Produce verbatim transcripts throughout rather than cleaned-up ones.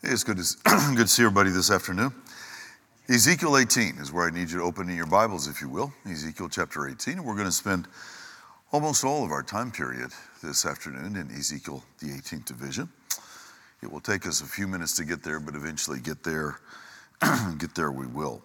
Hey, it's good to, good to see everybody this afternoon. Ezekiel eighteen is where I need you to open in your Bibles, if you will. Ezekiel chapter eighteen, and we're going to spend almost all of our time period this afternoon in Ezekiel, the eighteenth division. It will take us a few minutes to get there, but eventually get there, get there we will.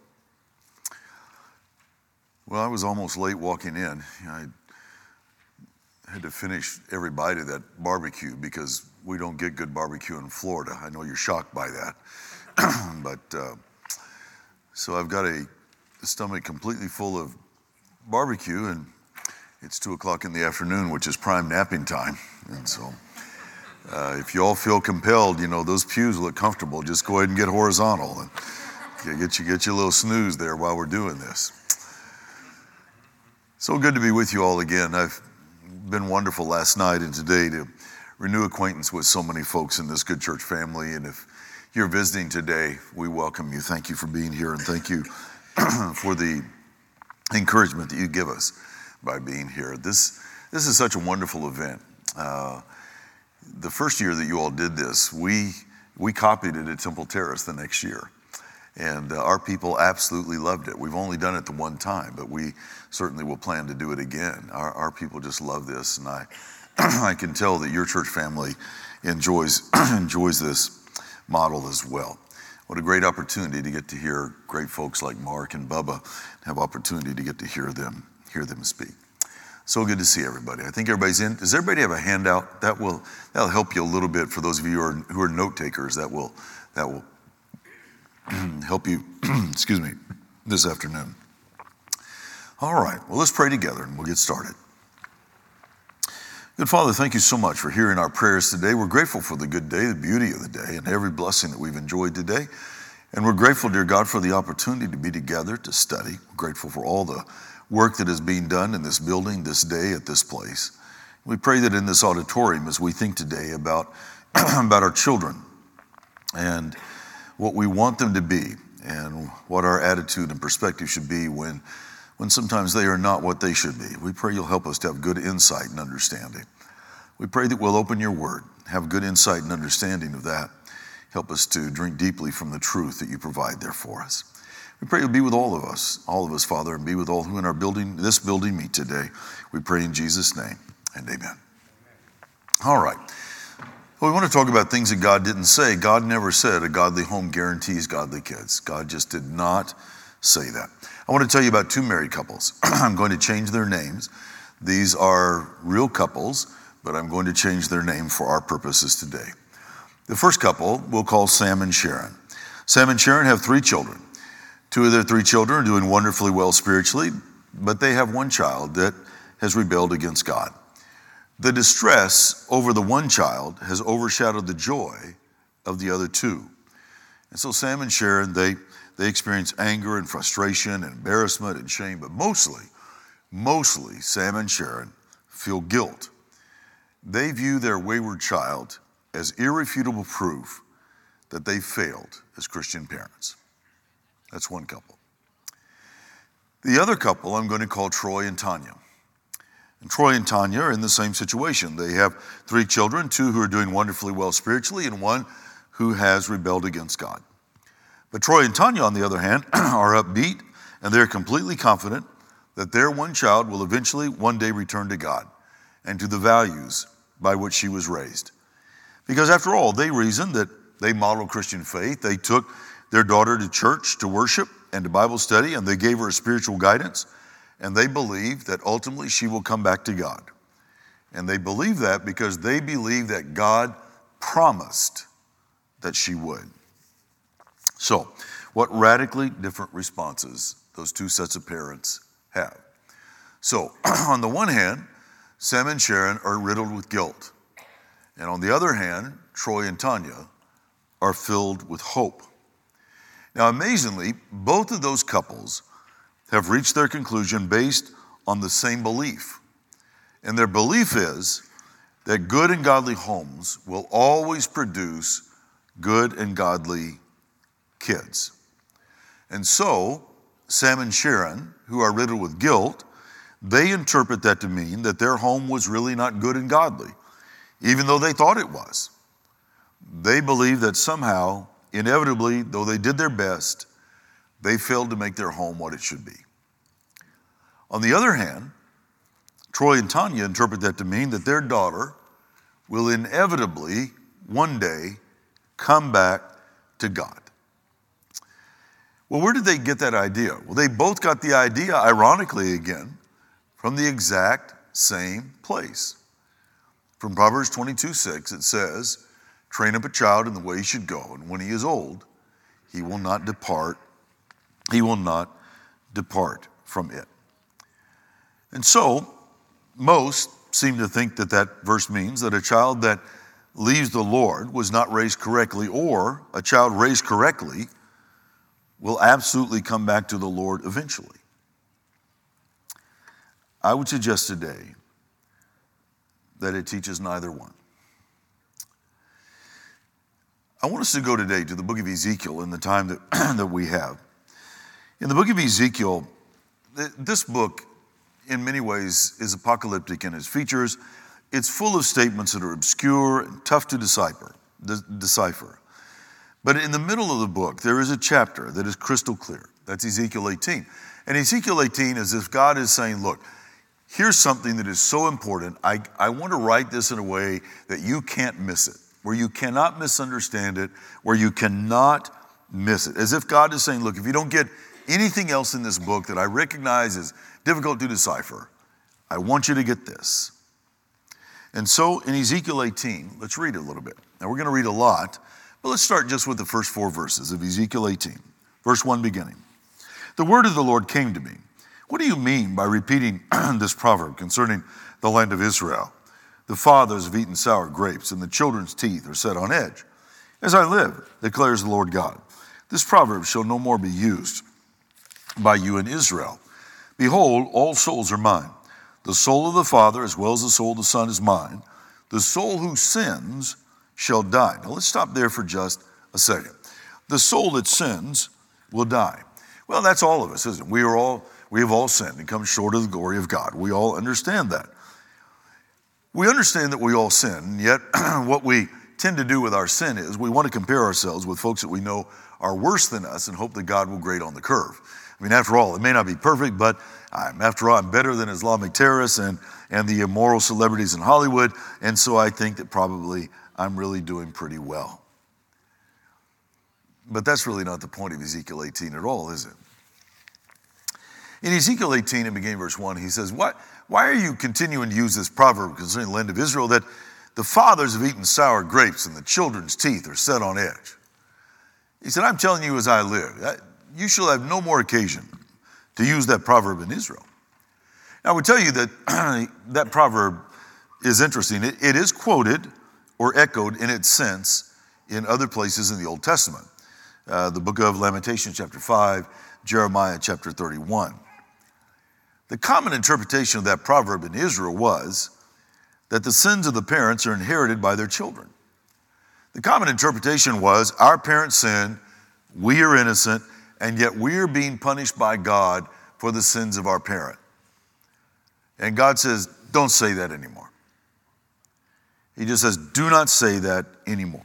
Well, I was almost late walking in. I had to finish every bite of that barbecue because we don't get good barbecue in Florida. I know you're shocked by that. but uh, so I've got a stomach completely full of barbecue, and it's two o'clock in the afternoon, which is prime napping time. And so uh, if you all feel compelled, you know, those pews look comfortable. Just go ahead and get horizontal and get you, get you a little snooze there while we're doing this. So good to be with you all again. I've been wonderful last night and today to renew acquaintance with so many folks in this good church family. And if you're visiting today, we welcome you. Thank you for being here, and thank you for the encouragement that you give us by being here. This this is such a wonderful event. Uh, the first year that you all did this, we we copied it at Temple Terrace the next year. And uh, our people absolutely loved it. We've only done it the one time, but we certainly will plan to do it again. Our, our people just love this, and I I can tell that your church family enjoys enjoys this model as well. What a great opportunity to get to hear great folks like Mark and Bubba, have opportunity to get to hear them hear them speak. So good to see everybody. I think everybody's in. Does everybody have a handout? That will that'll help you a little bit for those of you who are who are note takers. That will that will help you, excuse me, this afternoon. All right, well, let's pray together and we'll get started. Good Father, thank you so much for hearing our prayers today. We're grateful for the good day, the beauty of the day, and every blessing that we've enjoyed today. And we're grateful, dear God, for the opportunity to be together to study. We're grateful for all the work that is being done in this building, this day, at this place. We pray that in this auditorium, as we think today about, about our children and what we want them to be and what our attitude and perspective should be when when sometimes they are not what they should be. We pray you'll help us to have good insight and understanding. We pray that we'll open your word, have good insight and understanding of that. Help us to drink deeply from the truth that you provide there for us. We pray you'll be with all of us, all of us, Father, and be with all who in our building, this building meet today. We pray in Jesus' name, and amen. All right. Well, we want to talk about things that God didn't say. God never said a godly home guarantees godly kids. God just did not say that. I want to tell you about two married couples. I'm going to change their names. These are real couples, but I'm going to change their name for our purposes today. The first couple we'll call Sam and Sharon. Sam and Sharon have three children. Two of their three children are doing wonderfully well spiritually, but they have one child that has rebelled against God. The distress over the one child has overshadowed the joy of the other two. And so Sam and Sharon, they, they experience anger and frustration and embarrassment and shame, but mostly, mostly Sam and Sharon feel guilt. They view their wayward child as irrefutable proof that they failed as Christian parents. That's one couple. The other couple I'm going to call Troy and Tanya. And Troy and Tanya are in the same situation. They have three children, two who are doing wonderfully well spiritually, and one who has rebelled against God. But Troy and Tanya, on the other hand, are upbeat, and they're completely confident that their one child will eventually one day return to God and to the values by which she was raised. Because after all, they reasoned that they modeled Christian faith. They took their daughter to church to worship and to Bible study, and they gave her spiritual guidance. And they believe that ultimately she will come back to God. And they believe that because they believe that God promised that she would. So, what radically different responses those two sets of parents have. So, on the one hand, Sam and Sharon are riddled with guilt. And on the other hand, Troy and Tanya are filled with hope. Now, amazingly, both of those couples have reached their conclusion based on the same belief. And their belief is that good and godly homes will always produce good and godly kids. And so, Sam and Sharon, who are riddled with guilt, they interpret that to mean that their home was really not good and godly, even though they thought it was. They believe that somehow, inevitably, though they did their best, they failed to make their home what it should be. On the other hand, Troy and Tanya interpret that to mean that their daughter will inevitably, one day, come back to God. Well, where did they get that idea? Well, they both got the idea, ironically again, from the exact same place. From Proverbs twenty-two six, it says, train up a child in the way he should go, and when he is old, he will not depart, he will not depart from it. And so, most seem to think that that verse means that a child that leaves the Lord was not raised correctly, or a child raised correctly will absolutely come back to the Lord eventually. I would suggest today that it teaches neither one. I want us to go today to the book of Ezekiel in the time that, that we have. In the book of Ezekiel, this book in many ways is apocalyptic in its features. It's full of statements that are obscure and tough to decipher. decipher. But in the middle of the book, there is a chapter that is crystal clear. That's Ezekiel eighteen. And Ezekiel eighteen is as if God is saying, look, here's something that is so important. I, I want to write this in a way that you can't miss it, where you cannot misunderstand it, where you cannot miss it. As if God is saying, look, if you don't get anything else in this book that I recognize is difficult to decipher, I want you to get this. And so in Ezekiel eighteen, let's read it a little bit. Now we're going to read a lot, but let's start just with the first four verses of Ezekiel eighteen. Verse one beginning. The word of the Lord came to me. What do you mean by repeating this proverb concerning the land of Israel? The fathers have eaten sour grapes, and the children's teeth are set on edge. As I live, declares the Lord God, this proverb shall no more be used by you in Israel. Behold, all souls are mine. The soul of the Father as well as the soul of the Son is mine. The soul who sins shall die. Now let's stop there for just a second. The soul that sins will die. Well, that's all of us, isn't it? We are all, we have all sinned and come short of the glory of God. We all understand that. We understand that we all sin, and yet what we tend to do with our sin is we want to compare ourselves with folks that we know are worse than us and hope that God will grade on the curve. I mean, after all, it may not be perfect, but I'm, after all, I'm better than Islamic terrorists and, and the immoral celebrities in Hollywood, and so I think that probably I'm really doing pretty well. But that's really not the point of Ezekiel eighteen at all, is it? In Ezekiel eighteen, in beginning verse one, he says, what, why are you continuing to use this proverb concerning the land of Israel that the fathers have eaten sour grapes and the children's teeth are set on edge? He said, I'm telling you as I live, you shall have no more occasion to use that proverb in Israel. Now, I would tell you that that proverb is interesting. It, it is quoted or echoed in its sense in other places in the Old Testament. Uh, the book of Lamentations, chapter five, Jeremiah, chapter thirty-one. The common interpretation of that proverb in Israel was that the sins of the parents are inherited by their children. The common interpretation was our parents sinned, we are innocent, and yet we are being punished by God for the sins of our parent. And God says, don't say that anymore. He just says, do not say that anymore.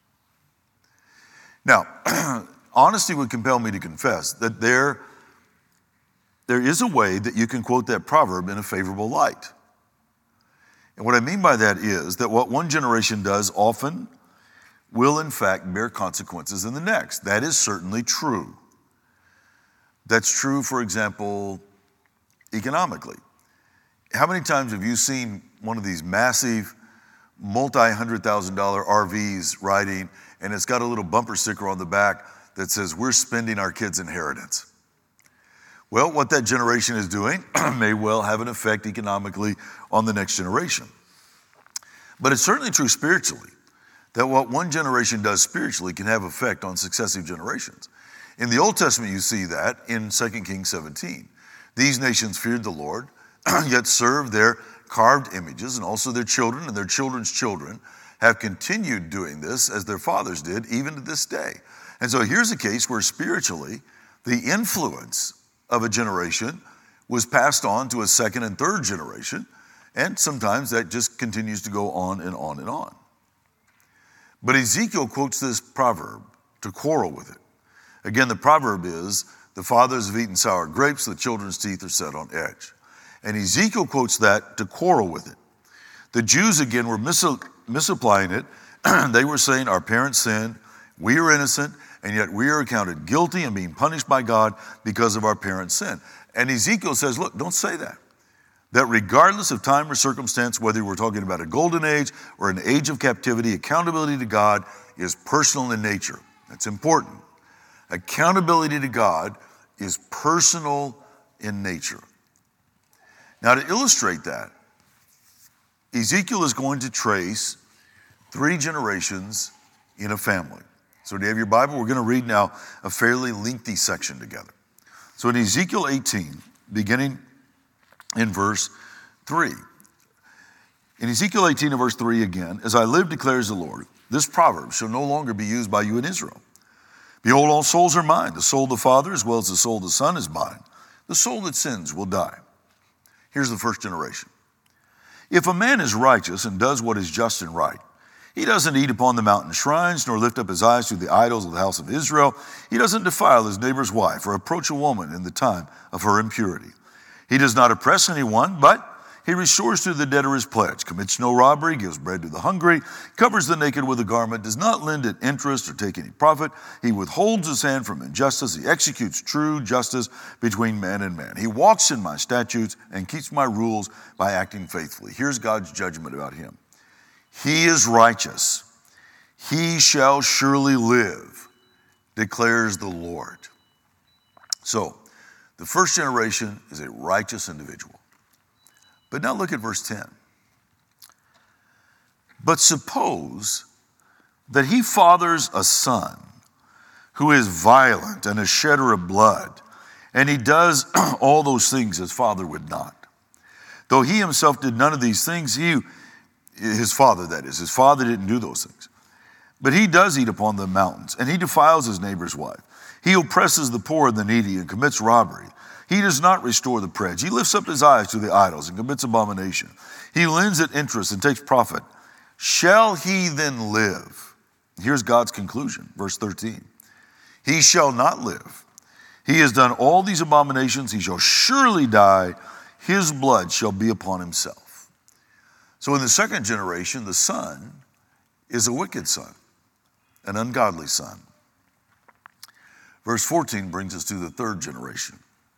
Now, honesty would compel me to confess that there, there is a way that you can quote that proverb in a favorable light. And what I mean by that is that what one generation does often will in fact bear consequences in the next. That is certainly true. That's true, for example, economically. How many times have you seen one of these massive multi-hundred thousand dollar R Vs riding, and it's got a little bumper sticker on the back that says, we're spending our kids' inheritance? Well, what that generation is doing may well have an effect economically on the next generation. But it's certainly true spiritually, that what one generation does spiritually can have effect on successive generations. In the Old Testament, you see that in Second Kings seventeen. These nations feared the Lord, yet served their carved images, and also their children and their children's children have continued doing this as their fathers did, even to this day. And so here's a case where spiritually, the influence of a generation was passed on to a second and third generation, and sometimes that just continues to go on and on and on. But Ezekiel quotes this proverb to quarrel with it. Again, the proverb is, the fathers have eaten sour grapes, the children's teeth are set on edge. And Ezekiel quotes that to quarrel with it. The Jews, again, were mis- misapplying it. They were saying, our parents sinned, we are innocent, and yet we are accounted guilty and being punished by God because of our parents' sin. And Ezekiel says, look, don't say that. That regardless of time or circumstance, whether we're talking about a golden age or an age of captivity, accountability to God is personal in nature. That's important. Accountability to God is personal in nature. Now, to illustrate that, Ezekiel is going to trace three generations in a family. So, do you have your Bible? We're going to read now a fairly lengthy section together. So, in Ezekiel eighteen, beginning in verse three. In Ezekiel eighteen and verse three again, as I live, declares the Lord, this proverb shall no longer be used by you in Israel. Behold, all souls are mine. The soul of the Father as well as the soul of the Son is mine. The soul that sins will die. Here's the first generation. If a man is righteous and does what is just and right, he doesn't eat upon the mountain shrines, nor lift up his eyes to the idols of the house of Israel. He doesn't defile his neighbor's wife or approach a woman in the time of her impurity. He does not oppress anyone, but he restores to the debtor his pledge, commits no robbery, gives bread to the hungry, covers the naked with a garment, does not lend at interest or take any profit. He withholds his hand from injustice. He executes true justice between man and man. He walks in my statutes and keeps my rules by acting faithfully. Here's God's judgment about him. He is righteous. He shall surely live, declares the Lord. So, the first generation is a righteous individual. But now look at verse ten. But suppose that he fathers a son who is violent and a shedder of blood, and he does all those things his father would not. Though he himself did none of these things, he, his father that is, his father didn't do those things. But he does eat upon the mountains, and he defiles his neighbor's wife. He oppresses the poor and the needy and commits robbery. He does not restore the pledge. He lifts up his eyes to the idols and commits abomination. He lends at interest and takes profit. Shall he then live? Here's God's conclusion, verse thirteen. He shall not live. He has done all these abominations. He shall surely die. His blood shall be upon himself. So in the second generation, the son is a wicked son, an ungodly son. Verse fourteen brings us to the third generation.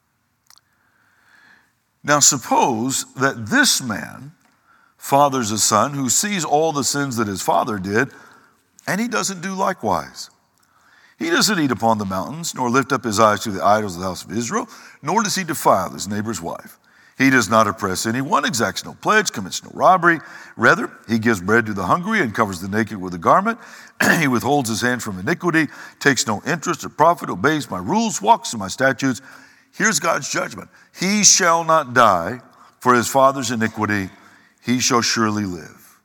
Now suppose that this man fathers a son who sees all the sins that his father did, and he doesn't do likewise. He doesn't eat upon the mountains, nor lift up his eyes to the idols of the house of Israel, nor does he defile his neighbor's wife. He does not oppress anyone, exacts no pledge, commits no robbery. Rather, he gives bread to the hungry and covers the naked with a garment. He withholds his hand from iniquity, takes no interest or profit, obeys my rules, walks in my statutes. Here's God's judgment. He shall not die for his father's iniquity. He shall surely live.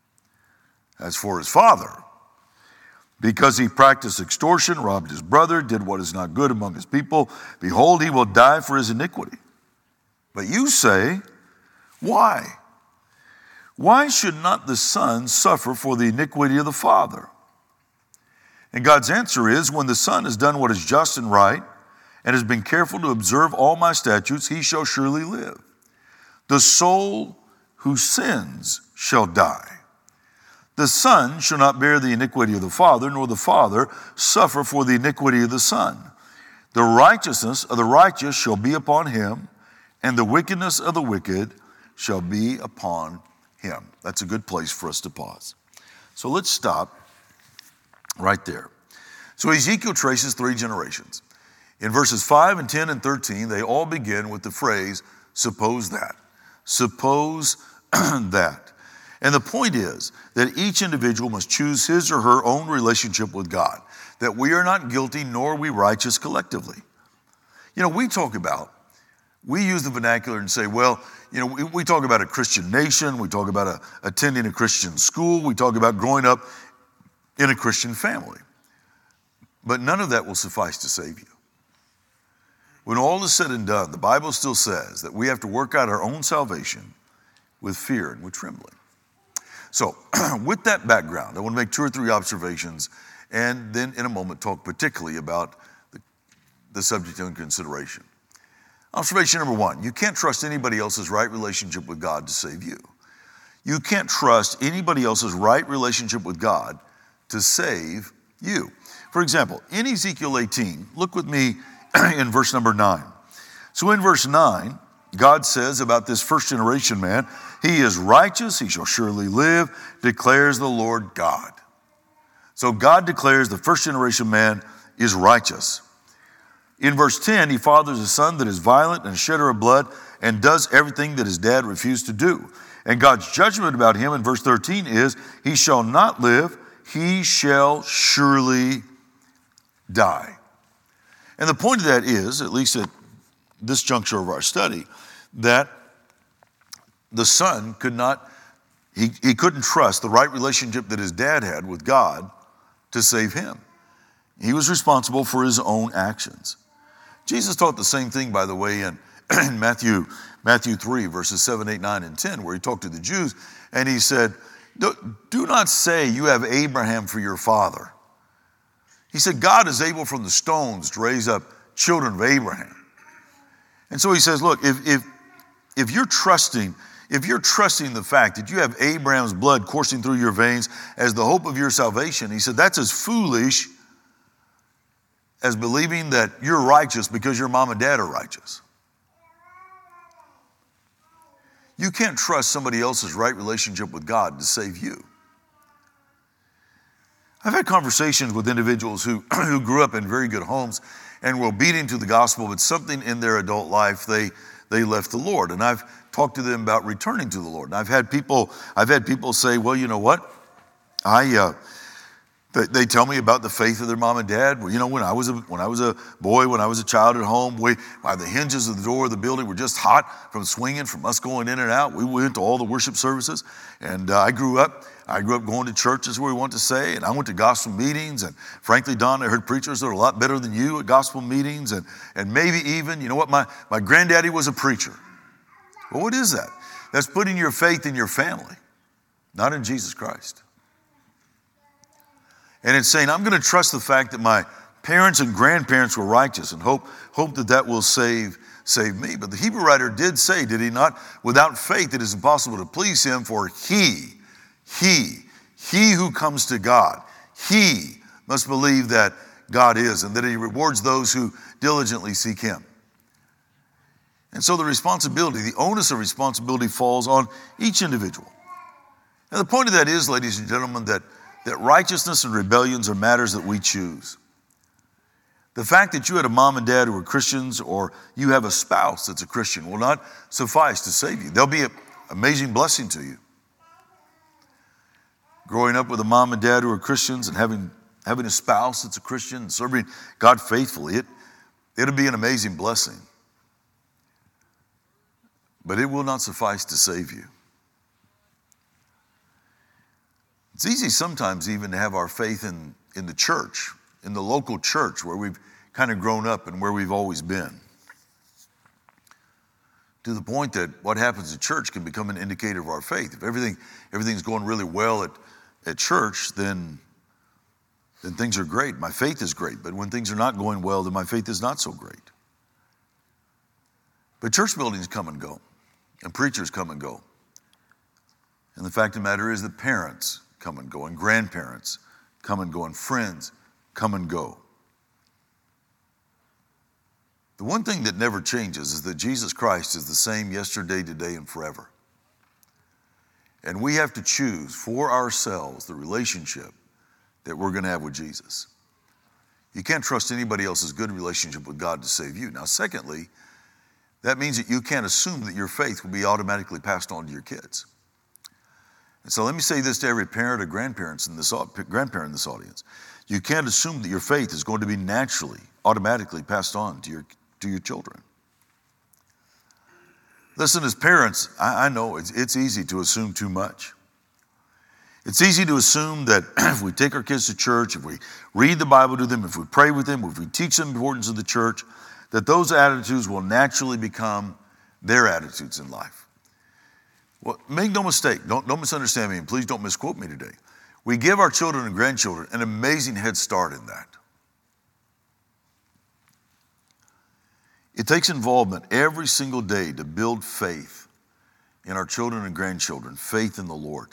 As for his father, because he practiced extortion, robbed his brother, did what is not good among his people, behold, he will die for his iniquity. But you say, why? Why should not the son suffer for the iniquity of the father? And God's answer is, when the son has done what is just and right, and has been careful to observe all my statutes, he shall surely live. The soul who sins shall die. The son shall not bear the iniquity of the father, nor the father suffer for the iniquity of the son. The righteousness of the righteous shall be upon him, and the wickedness of the wicked shall be upon him. That's a good place for us to pause. So let's stop right there. So Ezekiel traces three generations. In verses five and ten and thirteen, they all begin with the phrase, suppose that. Suppose that. And the point is that each individual must choose his or her own relationship with God, that we are not guilty nor are we righteous collectively. You know, we talk about, we use the vernacular and say, well, you know, we, we talk about a Christian nation, we talk about a, attending a Christian school, we talk about growing up in a Christian family. But none of that will suffice to save you. When all is said and done, the Bible still says that we have to work out our own salvation with fear and with trembling. So with that background, I want to make two or three observations and then in a moment talk particularly about the, the subject under consideration. Observation number one, you can't trust anybody else's right relationship with God to save you. You can't trust anybody else's right relationship with God to save you. For example, in Ezekiel eighteen, look with me in verse number nine. So in verse nine, God says about this first generation man, he is righteous, he shall surely live, declares the Lord God. So God declares the first generation man is righteous. In verse ten, he fathers a son that is violent and a shedder of blood and does everything that his dad refused to do. And God's judgment about him in verse thirteen is, he shall not live, he shall surely die. And the point of that is, at least at this juncture of our study, that the son could not, he, he couldn't trust the right relationship that his dad had with God to save him. He was responsible for his own actions. Jesus taught the same thing, by the way, in, in Matthew, Matthew three, verses seven, eight, nine, and ten, where he talked to the Jews, and he said, do, do not say you have Abraham for your father. He said, God is able from the stones to raise up children of Abraham. And so he says, look, if, if, if you're trusting, if you're trusting the fact that you have Abraham's blood coursing through your veins as the hope of your salvation, he said, that's as foolish as believing that you're righteous because your mom and dad are righteous. You can't trust somebody else's right relationship with God to save you. I've had conversations with individuals who, who grew up in very good homes and were obedient to the gospel, but something in their adult life, they, they left the Lord. And I've talked to them about returning to the Lord. And I've had people, I've had people say, well, you know what? I, uh, they, they tell me about the faith of their mom and dad. Well, you know, when I was a, when I was a boy, when I was a child at home, we, by the hinges of the door of the building were just hot from swinging, from us going in and out. We went to all the worship services. And uh, I grew up, I grew up going to churches where we want to say, and I went to gospel meetings. And frankly, Don, I heard preachers that are a lot better than you at gospel meetings. And, and maybe even, you know what, my, my granddaddy was a preacher. Well, what is that? That's putting your faith in your family, not in Jesus Christ. And it's saying, I'm going to trust the fact that my parents and grandparents were righteous and hope, hope that that will save, save me. But the Hebrew writer did say, did he not? Without faith, it is impossible to please him, for he, he, he who comes to God, he must believe that God is and that he rewards those who diligently seek him. And so the responsibility, the onus of responsibility falls on each individual. And the point of that is, ladies and gentlemen, that that righteousness and rebellions are matters that we choose. The fact that you had a mom and dad who were Christians or you have a spouse that's a Christian will not suffice to save you. They'll be an amazing blessing to you. Growing up with a mom and dad who are Christians and having, having a spouse that's a Christian and serving God faithfully, it, it'll be an amazing blessing. But it will not suffice to save you. It's easy sometimes even to have our faith in, in the church, in the local church where we've kind of grown up and where we've always been. To the point that what happens at church can become an indicator of our faith. If everything everything's going really well at, at church, then, then things are great. My faith is great. But when things are not going well, then my faith is not so great. But church buildings come and go, and preachers come and go. And the fact of the matter is that parents come and go, and grandparents come and go, and friends come and go. The one thing that never changes is that Jesus Christ is the same yesterday, today, and forever. And we have to choose for ourselves the relationship that we're going to have with Jesus. You can't trust anybody else's good relationship with God to save you. Now, secondly, that means that you can't assume that your faith will be automatically passed on to your kids. And so let me say this to every parent or grandparents in this, grandparent in this audience. You can't assume that your faith is going to be naturally, automatically passed on to your, to your children. Listen, as parents, I, I know it's, it's easy to assume too much. It's easy to assume that if we take our kids to church, if we read the Bible to them, if we pray with them, if we teach them the importance of the church, that those attitudes will naturally become their attitudes in life. Well, make no mistake, don't, don't misunderstand me, and please don't misquote me today. We give our children and grandchildren an amazing head start in that. It takes involvement every single day to build faith in our children and grandchildren, faith in the Lord.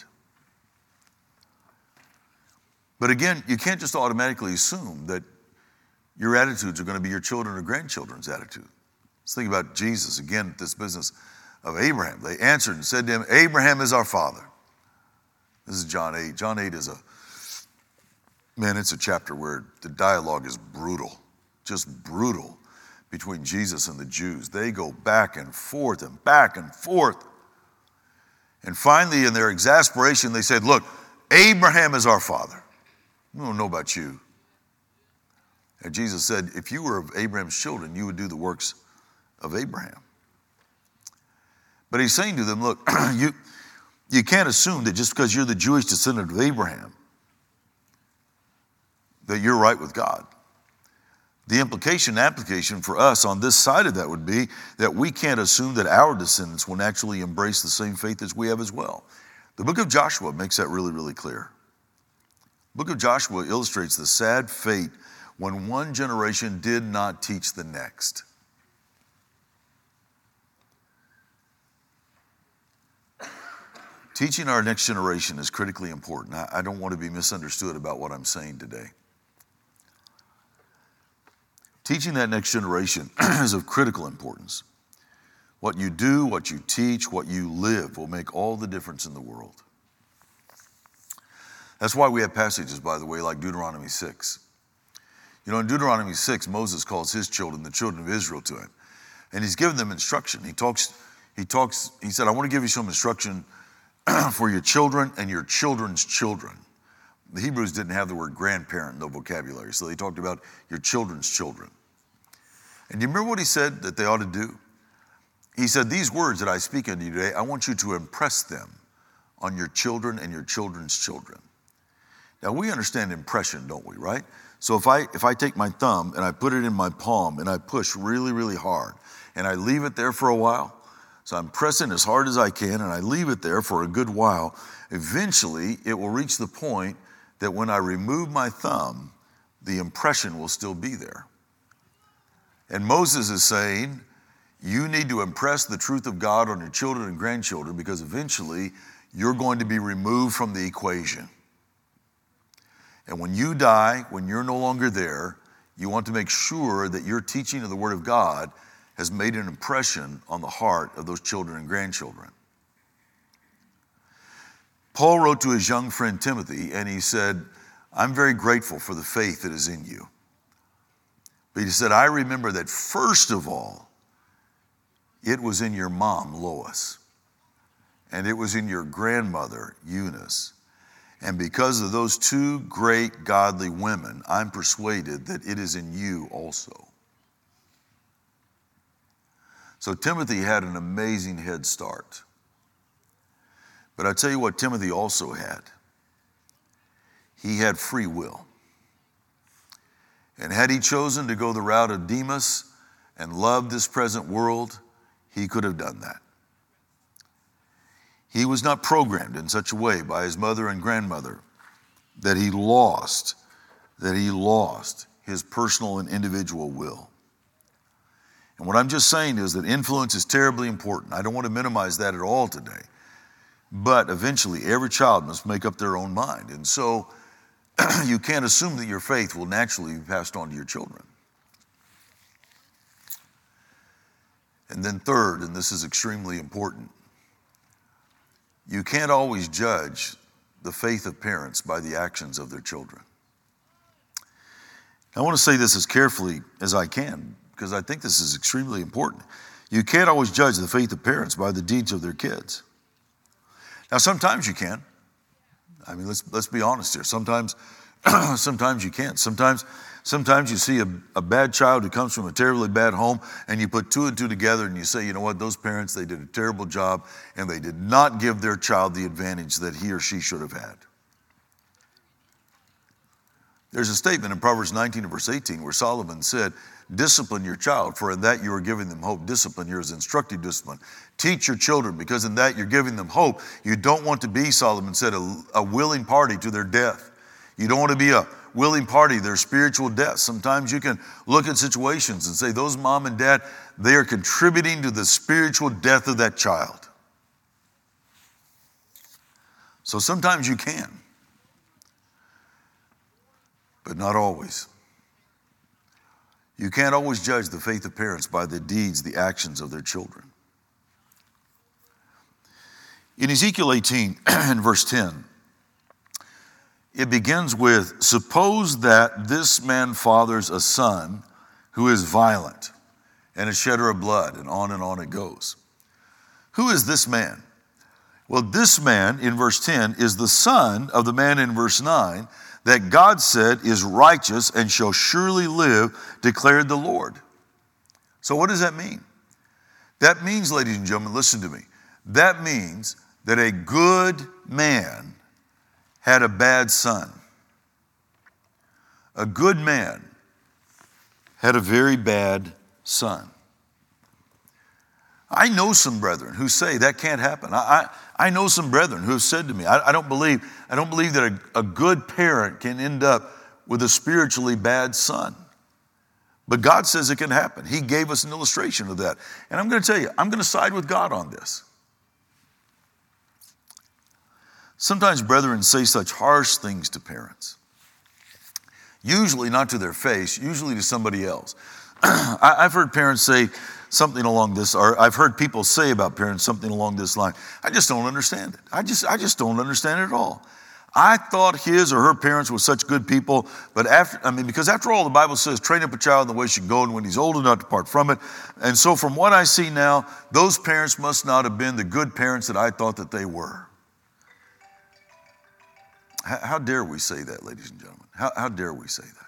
But again, you can't just automatically assume that your attitudes are going to be your children or grandchildren's attitude. Let's think about Jesus, again, this business of Abraham. They answered and said to him, Abraham is our father. This is John eight. John eight is a, man, it's a chapter where the dialogue is brutal, just brutal between Jesus and the Jews. They go back and forth and back and forth. And finally, in their exasperation, they said, look, Abraham is our father. We don't know about you. And Jesus said, if you were of Abraham's children, you would do the works of Abraham. But he's saying to them, look, you, you can't assume that just because you're the Jewish descendant of Abraham, that you're right with God. The implication, application for us on this side of that would be that we can't assume that our descendants will naturally embrace the same faith as we have as well. The book of Joshua makes that really, really clear. The book of Joshua illustrates the sad fate when one generation did not teach the next. Teaching our next generation is critically important. I don't want to be misunderstood about what I'm saying today. Teaching that next generation is of critical importance. What you do, what you teach, what you live will make all the difference in the world. That's why we have passages, by the way, like Deuteronomy six. You know, in Deuteronomy six, Moses calls his children, the children of Israel, to him. And he's given them instruction. He talks, he talks, he said, I want to give you some instruction for your children and your children's children. The Hebrews didn't have the word grandparent in their vocabulary, so they talked about your children's children. And do you remember what he said that they ought to do? He said, these words that I speak unto you today, I want you to impress them on your children and your children's children. Now, we understand impression, don't we, right? So if I if I take my thumb and I put it in my palm and I push really, really hard and I leave it there for a while, so I'm pressing as hard as I can and I leave it there for a good while, eventually it will reach the point that when I remove my thumb, the impression will still be there. And Moses is saying, you need to impress the truth of God on your children and grandchildren because eventually you're going to be removed from the equation. And when you die, when you're no longer there, you want to make sure that your teaching of the Word of God has made an impression on the heart of those children and grandchildren. Paul wrote to his young friend Timothy, and he said, I'm very grateful for the faith that is in you. But he said, I remember that first of all, it was in your mom, Lois, and it was in your grandmother, Eunice. And because of those two great godly women, I'm persuaded that it is in you also. So Timothy had an amazing head start. But I tell you what Timothy also had. He had free will. And had he chosen to go the route of Demas and love this present world, he could have done that. He was not programmed in such a way by his mother and grandmother that he lost, that he lost his personal and individual will. And what I'm just saying is that influence is terribly important. I don't want to minimize that at all today. But eventually, every child must make up their own mind. And so you can't assume that your faith will naturally be passed on to your children. And then third, and this is extremely important, you can't always judge the faith of parents by the actions of their children. I want to say this as carefully as I can because I think this is extremely important. You can't always judge the faith of parents by the deeds of their kids. Now, sometimes you can. I mean, let's let's be honest here. Sometimes, sometimes you can't. Sometimes, sometimes you see a, a bad child who comes from a terribly bad home, and you put two and two together, and you say, you know what? Those parents, they did a terrible job, and they did not give their child the advantage that he or she should have had. There's a statement in Proverbs nineteen and verse eighteen where Solomon said, Discipline your child, for in that you are giving them hope. Discipline here is instructive discipline. Teach your children, because in that you're giving them hope. You don't want to be, Solomon said, a, a willing party to their death. You don't want to be a willing party to their spiritual death. Sometimes you can look at situations and say, those mom and dad, they are contributing to the spiritual death of that child. So sometimes you can, but not always. You can't always judge the faith of parents by the deeds, the actions of their children. In Ezekiel eighteen and verse ten, it begins with, suppose that this man fathers a son who is violent and a shedder of blood, and on and on it goes. Who is this man? Well, this man in verse ten is the son of the man in verse nine that God said is righteous and shall surely live, declared the Lord. So what does that mean? That means, ladies and gentlemen, listen to me. That means that a good man had a bad son. A good man had a very bad son. I know some brethren who say that can't happen. I, I, I know some brethren who have said to me, I, I don't believe, I don't believe that a, a good parent can end up with a spiritually bad son. But God says it can happen. He gave us an illustration of that. And I'm going to tell you, I'm going to side with God on this. Sometimes brethren say such harsh things to parents. Usually not to their face, usually to somebody else. I, I've heard parents say something along this, or I've heard people say about parents something along this line. I just don't understand it. I just, I just don't understand it at all. I thought his or her parents were such good people, but after, I mean, because after all, the Bible says, train up a child in the way he should go, and when he's old enough to depart from it. And so from what I see now, those parents must not have been the good parents that I thought that they were. How, how dare we say that, ladies and gentlemen? How, how dare we say that?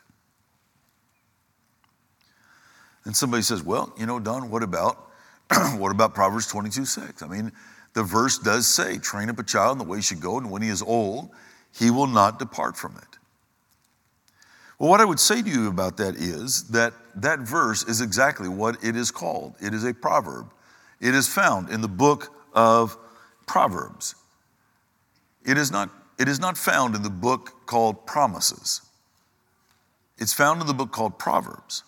And somebody says, well, you know, Don, what about, what about Proverbs twenty-two six? I mean, the verse does say, train up a child in the way he should go, and when he is old, he will not depart from it. Well, what I would say to you about that is that that verse is exactly what it is called. It is a proverb. It is found in the book of Proverbs. It is not, it is not found in the book called Promises. It's found in the book called Proverbs.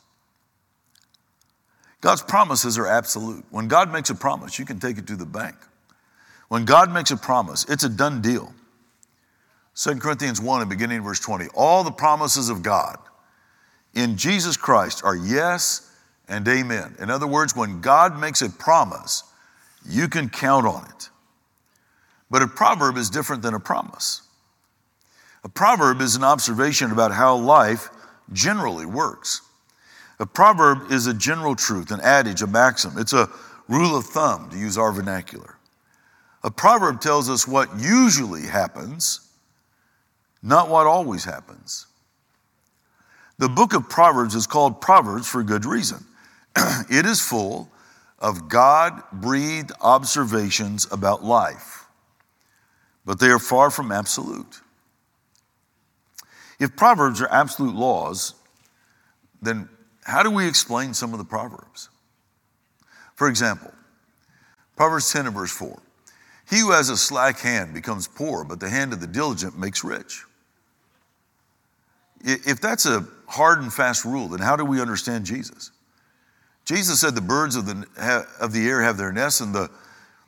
God's promises are absolute. When God makes a promise, you can take it to the bank. When God makes a promise, it's a done deal. Second Corinthians one, and beginning in verse twenty, all the promises of God in Jesus Christ are yes and amen. In other words, when God makes a promise, you can count on it. But a proverb is different than a promise. A proverb is an observation about how life generally works. A proverb is a general truth, an adage, a maxim. It's a rule of thumb, to use our vernacular. A proverb tells us what usually happens, not what always happens. The book of Proverbs is called Proverbs for good reason. It is full of God-breathed observations about life, but they are far from absolute. If Proverbs are absolute laws, then how do we explain some of the Proverbs? For example, Proverbs ten and verse four. He who has a slack hand becomes poor, but the hand of the diligent makes rich. If that's a hard and fast rule, then how do we understand Jesus? Jesus said the birds of the, of the air have their nests, and the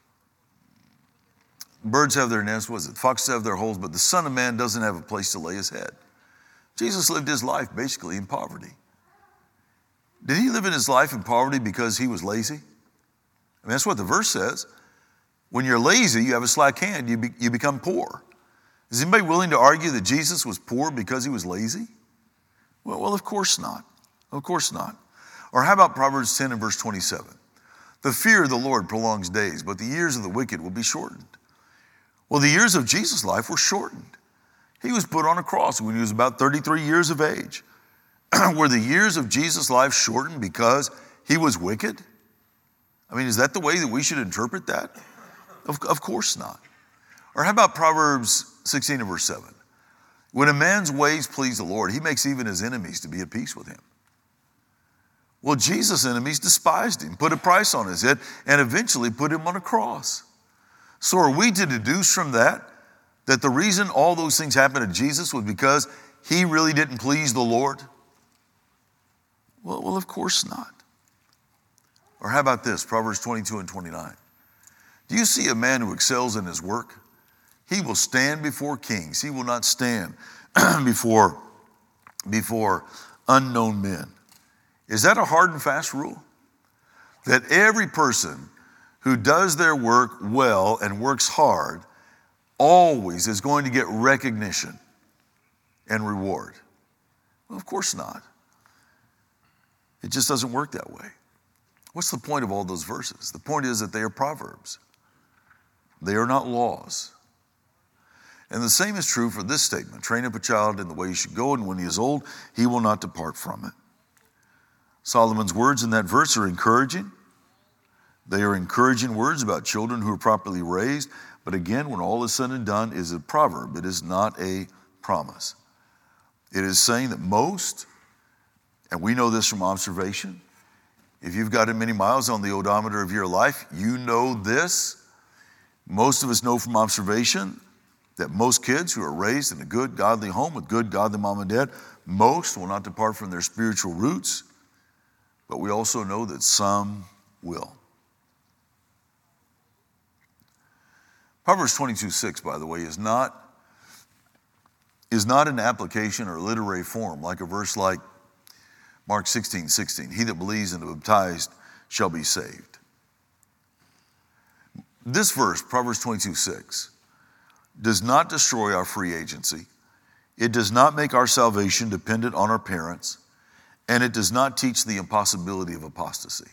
birds have their nests, what is it? Foxes have their holes, but the Son of Man doesn't have a place to lay his head. Jesus lived his life basically in poverty. Did he live in his life in poverty because he was lazy? I mean, that's what the verse says. When you're lazy, you have a slack hand, you, be, you become poor. Is anybody willing to argue that Jesus was poor because he was lazy? Well, well, of course not. Of course not. Or how about Proverbs ten and verse twenty-seven? The fear of the Lord prolongs days, but the years of the wicked will be shortened. Well, the years of Jesus' life were shortened. He was put on a cross when he was about thirty-three years of age. Were the years of Jesus' life shortened because he was wicked? I mean, is that the way that we should interpret that? Of, of course not. Or how about Proverbs sixteen and verse seven? When a man's ways please the Lord, he makes even his enemies to be at peace with him. Well, Jesus' enemies despised him, put a price on his head, and eventually put him on a cross. So are we to deduce from that that the reason all those things happened to Jesus was because he really didn't please the Lord? Well, well, of course not. Or how about this, Proverbs twenty-two and twenty-nine? Do you see a man who excels in his work? He will stand before kings. He will not stand before, before unknown men. Is that a hard and fast rule? That every person who does their work well and works hard always is going to get recognition and reward? Well, of course not. It just doesn't work that way. What's the point of all those verses? The point is that they are proverbs. They are not laws. And the same is true for this statement. Train up a child in the way he should go, and when he is old, he will not depart from it. Solomon's words in that verse are encouraging. They are encouraging words about children who are properly raised. But again, when all is said and done, it is a proverb. It is not a promise. It is saying that most, and we know this from observation, if you've got many miles on the odometer of your life, you know this. Most of us know from observation that most kids who are raised in a good, godly home with good, godly mom and dad, most will not depart from their spiritual roots. But we also know that some will. Proverbs twenty-two six, by the way, is not, is not an application or literary form like a verse like Mark sixteen sixteen. He that believes and is baptized shall be saved. This verse, Proverbs twenty-two six, does not destroy our free agency. It does not make our salvation dependent on our parents. And it does not teach the impossibility of apostasy.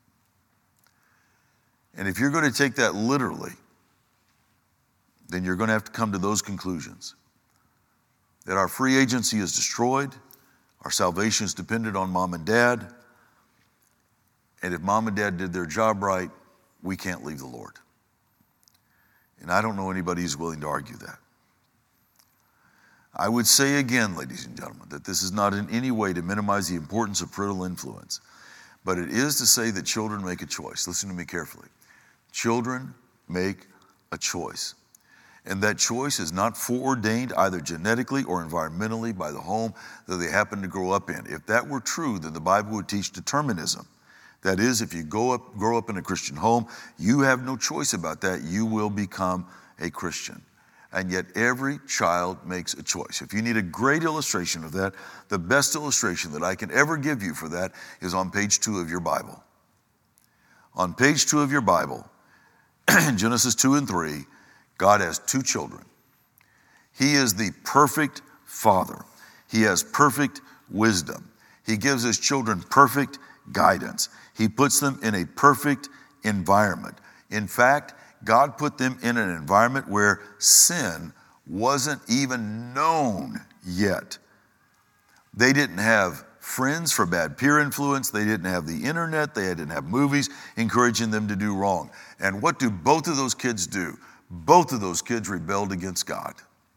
And if you're going to take that literally, then you're going to have to come to those conclusions. That our free agency is destroyed, our salvation is dependent on mom and dad, and if mom and dad did their job right, we can't leave the Lord. And I don't know anybody who's willing to argue that. I would say again, ladies and gentlemen, that this is not in any way to minimize the importance of parental influence, but it is to say that children make a choice. Listen to me carefully. Children make a choice. And that choice is not foreordained either genetically or environmentally by the home that they happen to grow up in. If that were true, then the Bible would teach determinism. That is, if you go up, grow up in a Christian home, you have no choice about that. You will become a Christian. And yet every child makes a choice. If you need a great illustration of that, the best illustration that I can ever give you for that is on page two of your Bible. On page two of your Bible, in Genesis two and three, God has two children. He is the perfect father. He has perfect wisdom. He gives his children perfect guidance. He puts them in a perfect environment. In fact, God put them in an environment where sin wasn't even known yet. They didn't have friends for bad peer influence. They didn't have the internet. They didn't have movies encouraging them to do wrong. And what do both of those kids do? Both of those kids rebelled against God.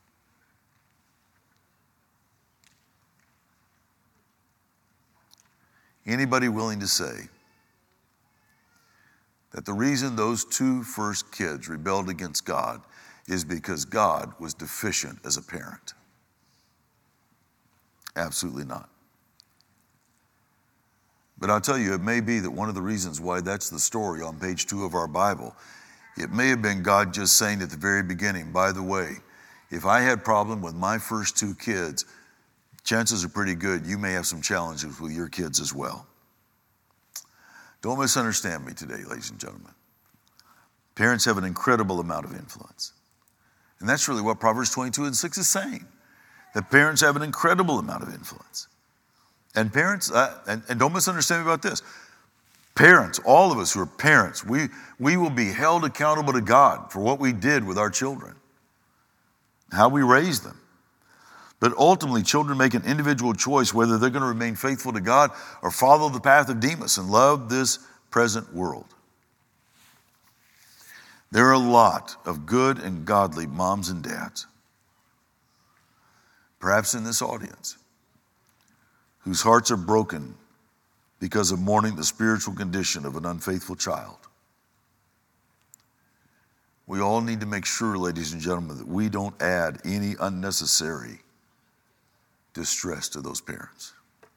Anybody willing to say that the reason those two first kids rebelled against God is because God was deficient as a parent? Absolutely not. But I'll tell you, it may be that one of the reasons why that's the story on page two of our Bible, it may have been God just saying at the very beginning, by the way, if I had problem with my first two kids, chances are pretty good you may have some challenges with your kids as well. Don't misunderstand me today, ladies and gentlemen. Parents have an incredible amount of influence. And that's really what Proverbs twenty-two and six is saying, that parents have an incredible amount of influence. And parents, uh, and, and don't misunderstand me about this, parents, all of us who are parents, we, we will be held accountable to God for what we did with our children, how we raised them. But ultimately, children make an individual choice whether they're going to remain faithful to God or follow the path of Demas and love this present world. There are a lot of good and godly moms and dads, perhaps in this audience, whose hearts are broken because of mourning the spiritual condition of an unfaithful child. We all need to make sure, ladies and gentlemen, that we don't add any unnecessary distress to those parents.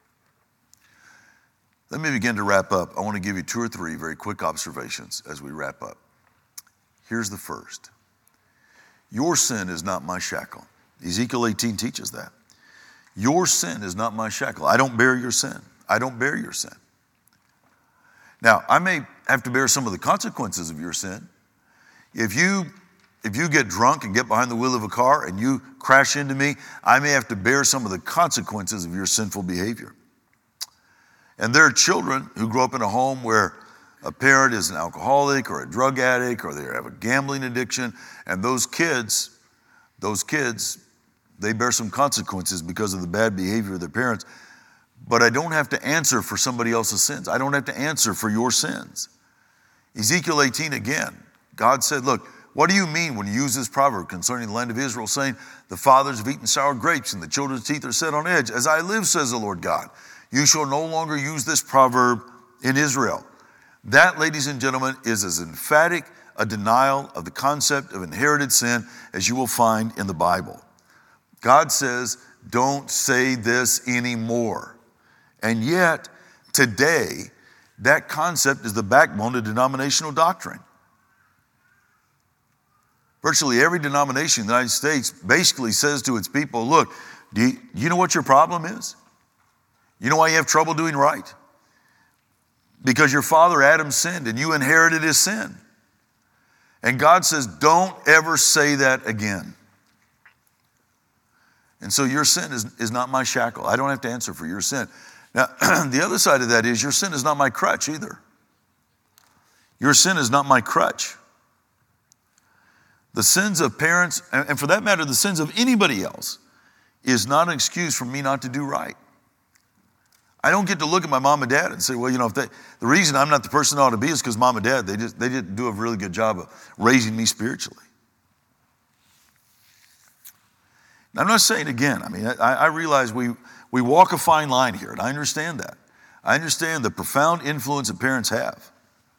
Let me begin to wrap up. I want to give you two or three very quick observations as we wrap up. Here's the first. Your sin is not my shackle. Ezekiel eighteen teaches that. Your sin is not my shackle. I don't bear your sin. I don't bear your sin. Now, I may have to bear some of the consequences of your sin. If you, if you get drunk and get behind the wheel of a car and you crash into me, I may have to bear some of the consequences of your sinful behavior. And there are children who grow up in a home where a parent is an alcoholic or a drug addict or they have a gambling addiction, and those kids, those kids, they bear some consequences because of the bad behavior of their parents. But I don't have to answer for somebody else's sins. I don't have to answer for your sins. Ezekiel eighteen again, God said, look, what do you mean when you use this proverb concerning the land of Israel, saying, the fathers have eaten sour grapes and the children's teeth are set on edge? As I live, says the Lord God, you shall no longer use this proverb in Israel. That, ladies and gentlemen, is as emphatic a denial of the concept of inherited sin as you will find in the Bible. God says, don't say this anymore. And yet, today, that concept is the backbone of denominational doctrine. Virtually every denomination in the United States basically says to its people, look, do you, you know what your problem is? You know why you have trouble doing right? Because your father Adam sinned and you inherited his sin. And God says, don't ever say that again. And so your sin is, is not my shackle. I don't have to answer for your sin. Now, the other side of that is your sin is not my crutch either. Your sin is not my crutch. The sins of parents, and for that matter, the sins of anybody else, is not an excuse for me not to do right. I don't get to look at my mom and dad and say, well, you know, if they, the reason I'm not the person I ought to be is because mom and dad, they just they didn't do a really good job of raising me spiritually. Now, I'm not saying again, I mean, I, I realize we, we walk a fine line here, and I understand that. I understand the profound influence that parents have.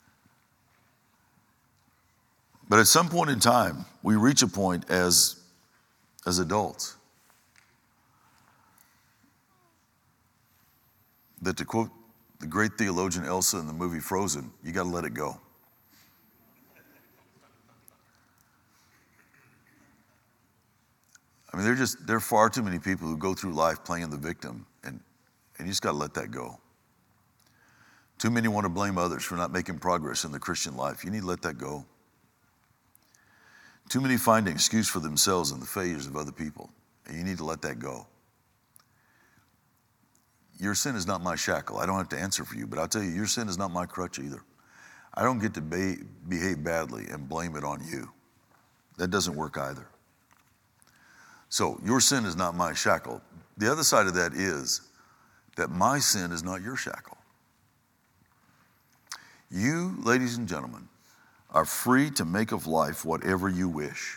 But at some point in time, we reach a point as, as adults that, to quote the great theologian Elsa in the movie Frozen, you got to let it go. I mean, there just there are far too many people who go through life playing the victim, and, and you just got to let that go. Too many want to blame others for not making progress in the Christian life. You need to let that go. Too many find an excuse for themselves in the failures of other people, and you need to let that go. Your sin is not my shackle. I don't have to answer for you, but I'll tell you, your sin is not my crutch either. I don't get to be, behave badly and blame it on you. That doesn't work either. So your sin is not my shackle. The other side of that is that my sin is not your shackle. You, ladies and gentlemen, are free to make of life whatever you wish.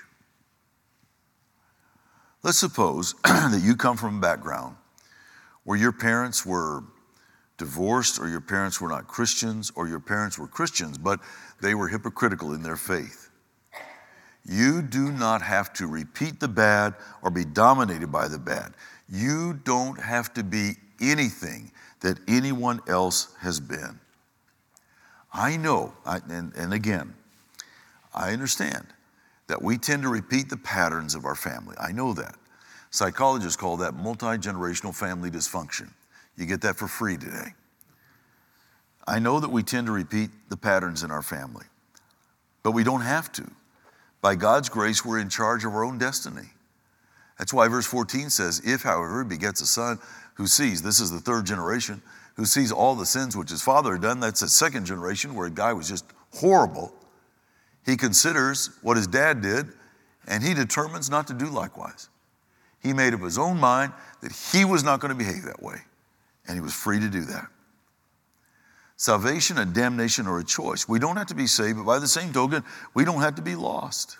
Let's suppose that you come from a background where your parents were divorced, or your parents were not Christians, or your parents were Christians, but they were hypocritical in their faith. You do not have to repeat the bad or be dominated by the bad. You don't have to be anything that anyone else has been. I know, I, and, and again, I understand that we tend to repeat the patterns of our family. I know that. Psychologists call that multi-generational family dysfunction. You get that for free today. I know that we tend to repeat the patterns in our family, but we don't have to. By God's grace, we're in charge of our own destiny. That's why verse fourteen says, if, however, he begets a son who sees, this is the third generation, who sees all the sins which his father had done, that's the second generation where a guy was just horrible. He considers what his dad did, and he determines not to do likewise. He made up his own mind that he was not going to behave that way, and he was free to do that. Salvation and damnation are a choice. We don't have to be saved, but by the same token, we don't have to be lost.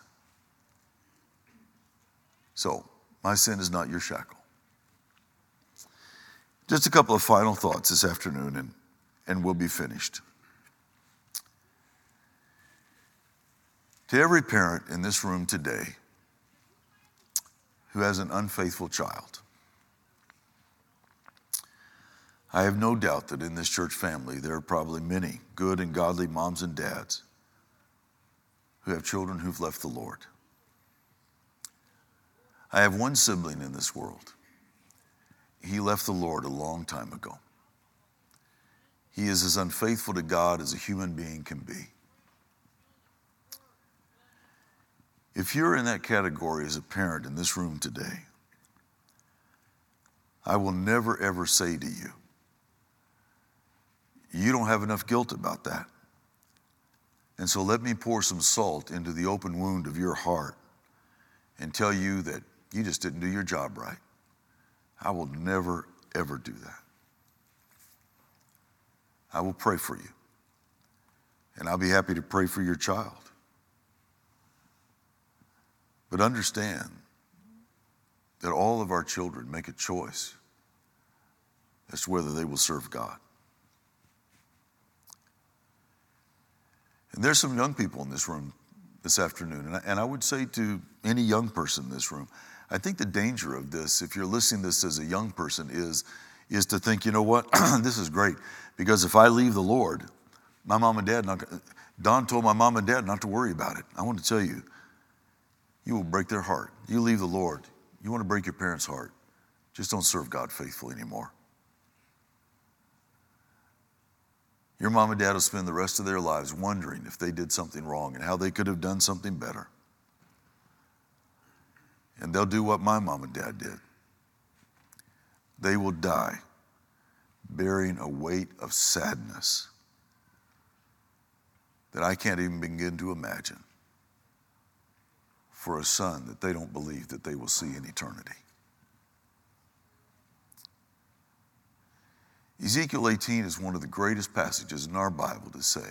So, my sin is not your shackle. Just a couple of final thoughts this afternoon, and, and we'll be finished. To every parent in this room today who has an unfaithful child, I have no doubt that in this church family there are probably many good and godly moms and dads who have children who've left the Lord. I have one sibling in this world. He left the Lord a long time ago. He is as unfaithful to God as a human being can be. If you're in that category as a parent in this room today, I will never ever say to you, you don't have enough guilt about that. And so let me pour some salt into the open wound of your heart and tell you that you just didn't do your job right. I will never, ever do that. I will pray for you. And I'll be happy to pray for your child. But understand that all of our children make a choice as to whether they will serve God. And there's some young people in this room this afternoon, and I, and I would say to any young person in this room, I think the danger of this, if you're listening to this as a young person, is, is to think, you know what, this is great, because if I leave the Lord, my mom and dad, not, Don told my mom and dad not to worry about it. I want to tell you, you will break their heart. You leave the Lord, you want to break your parents' heart. Just don't serve God faithfully anymore. Your mom and dad will spend the rest of their lives wondering if they did something wrong and how they could have done something better. And they'll do what my mom and dad did. They will die bearing a weight of sadness that I can't even begin to imagine for a son that they don't believe that they will see in eternity. Ezekiel eighteen is one of the greatest passages in our Bible to say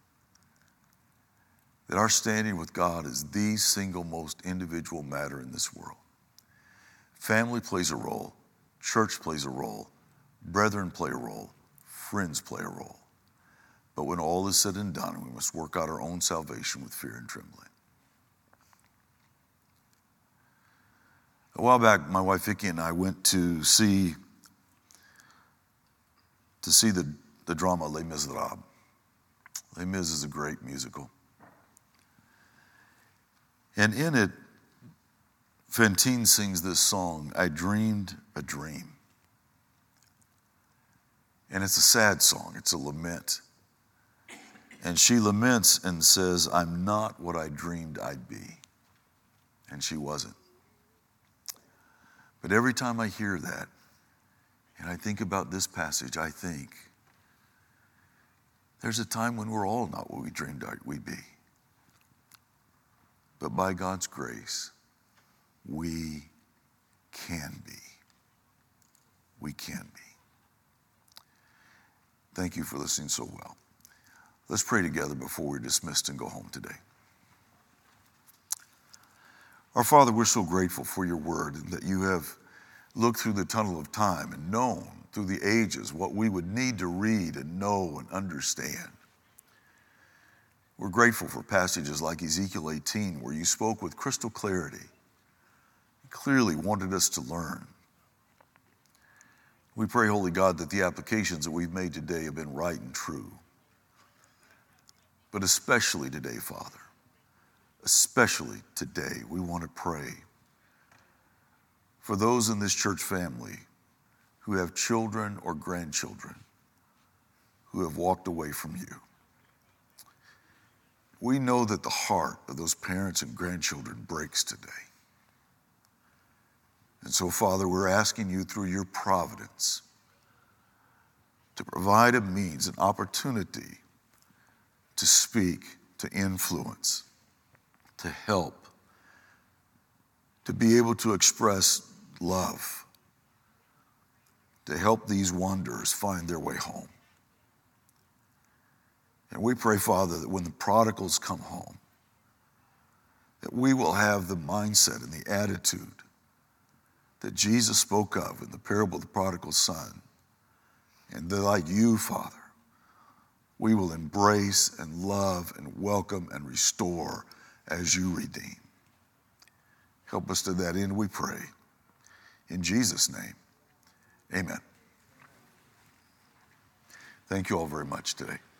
that our standing with God is the single most individual matter in this world. Family plays a role, church plays a role, brethren play a role, friends play a role. But when all is said and done, we must work out our own salvation with fear and trembling. A while back, my wife Vicki and I went to see to see the, the drama Les Miserables. Les Mis is a great musical. And in it, Fantine sings this song, I Dreamed a Dream. And it's a sad song, it's a lament. And she laments and says, I'm not what I dreamed I'd be. And she wasn't. But every time I hear that, and I think about this passage, I think, there's a time when we're all not what we dreamed we'd be. But by God's grace, we can be. We can be. Thank you for listening so well. Let's pray together before we're dismissed and go home today. Our Father, we're so grateful for your word and that you have looked through the tunnel of time and known through the ages what we would need to read and know and understand. We're grateful for passages like Ezekiel eighteen, where you spoke with crystal clarity. You clearly wanted us to learn. We pray, Holy God, that the applications that we've made today have been right and true. But especially today, Father, especially today, we want to pray for those in this church family who have children or grandchildren who have walked away from you. We know that the heart of those parents and grandchildren breaks today. And so, Father, we're asking you through your providence to provide a means, an opportunity to speak, to influence, to help, to be able to express love, to help these wanderers find their way home. And we pray, Father, that when the prodigals come home, that we will have the mindset and the attitude that Jesus spoke of in the parable of the prodigal son. And that like you, Father, we will embrace and love and welcome and restore as you redeem. Help us to that end, we pray. In Jesus' name, amen. Thank you all very much today.